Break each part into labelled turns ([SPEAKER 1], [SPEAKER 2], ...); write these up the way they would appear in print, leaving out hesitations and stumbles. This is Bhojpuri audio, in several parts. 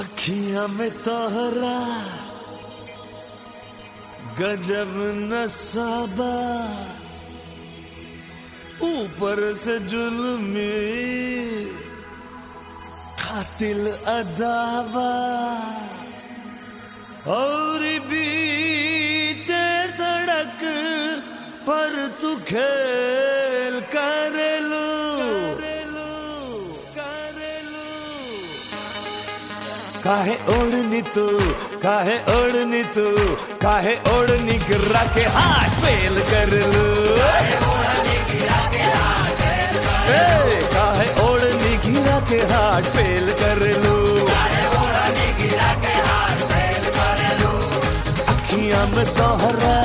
[SPEAKER 1] अखियां में तोहरा गजब नसाबा, ऊपर से जुल्मी कातिल अदावा, और बीच सड़क पर तू खेल करेलू। काहे ओढ़नी तू, काहे ओढ़नी तू, काहे ओढ़नी गिरा के हाथ फेल कर लू। काहे ओढ़नी गिरा के हाथ फेल कर लू। अखियां में तोहरा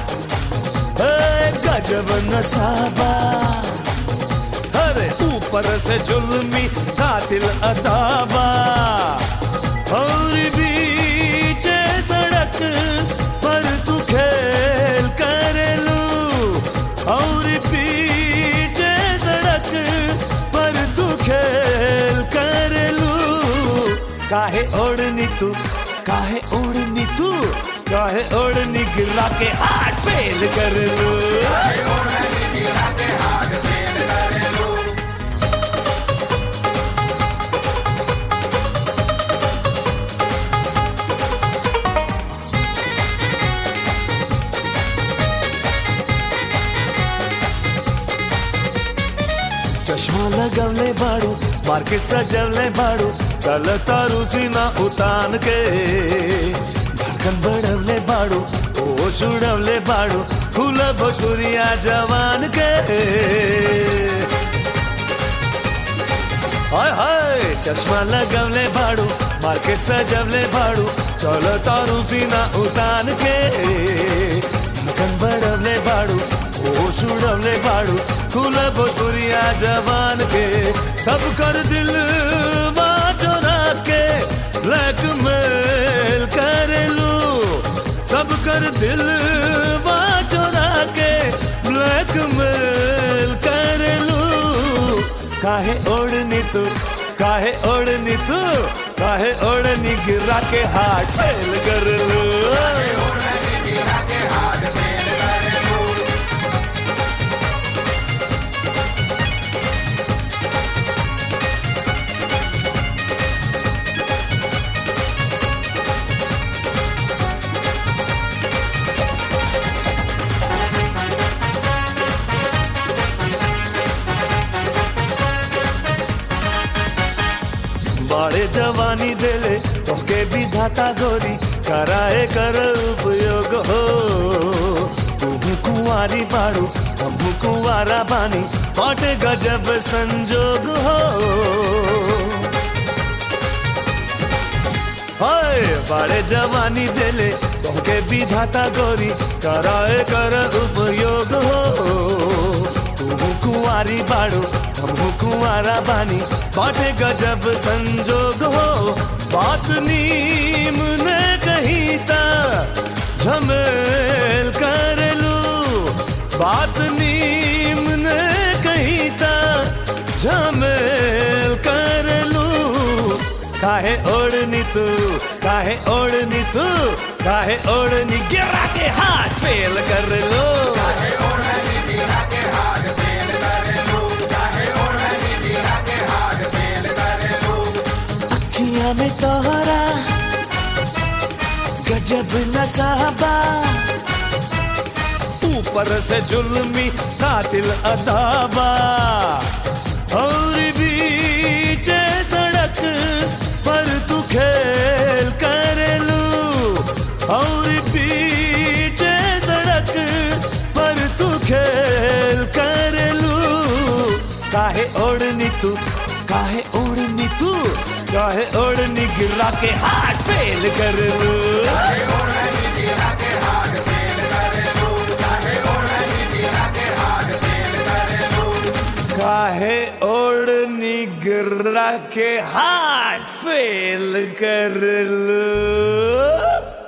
[SPEAKER 1] गजब नसाबा, अरे ऊपर से जुल्मी कातिल अदावा, और बीच सड़क पर तू खेल करेलू, और बीच सड़क पर तू खेल करेलू। काहे ओढ़नी तू, काहे ओढ़नी तू, काहे ओढ़नी गिरा के हाथ फेल करेलू। चश्मा लगवले बाड़ू, मार्केट सजवले बाड़ू, चल तारू सीना उतान के, धड़कन बढ़वले बाड़ू, ओ छुड़वले बाड़ू, फूल भोजपुरिया जवान के। हाय हाय चश्मा लगवले बाड़ू, मार्केट सजवले बाड़ू, चल तारू सीना उतान के, धड़कन बढ़वले बाड़ू, ओ छुड़वले बाड़ू, फूल भोजपुरिया जवान के। सब कर दिल चोरा के ब्लैकमेल करेलू, सब कर दिल चोरा के ब्लैकमेल करेलू। काहे ओढ़नी तू, काहे ओढ़नी तू, काहे ओढ़नी गिरा के हाथ फेल करेलू। बाड़े जवानी देले तोहके विधाता गोरी, कराए कर उपयोग हो। तू कुंवारी बाड़ू, हम कुंवारा बानी, बाटे गजब संजोग हो। हाय बाड़े जवानी देले तोहके विधाता गोरी, कराए कर उपयोग हो। तू कुंवारी बाड़ू, हम कुंवारा बानी, बाटे गजब संजोग हो। बात नीम ने कही ता झमेल करेलू, बात नीम ने कही ता झमेल करेलू। काहे ओढ़नी तू, काहे ओढ़नी तू, काहे ओढ़नी गिरा के हाथ फेल करेलू। अखियां में तोहरा गजब नसाबा, ऊपर से जुल्मी कातिल अदावा, और बीच सड़क पर तू खेल करेलू, और बीच सड़क पर तू खेल करेलू। काहे ओढ़नी तू, काहे ओढ़नी तू, काहे ओढ़नी गिरा के हाथ फेल करेलू। काहे ओढ़नी गिरा के हाथ फेल कर लूं।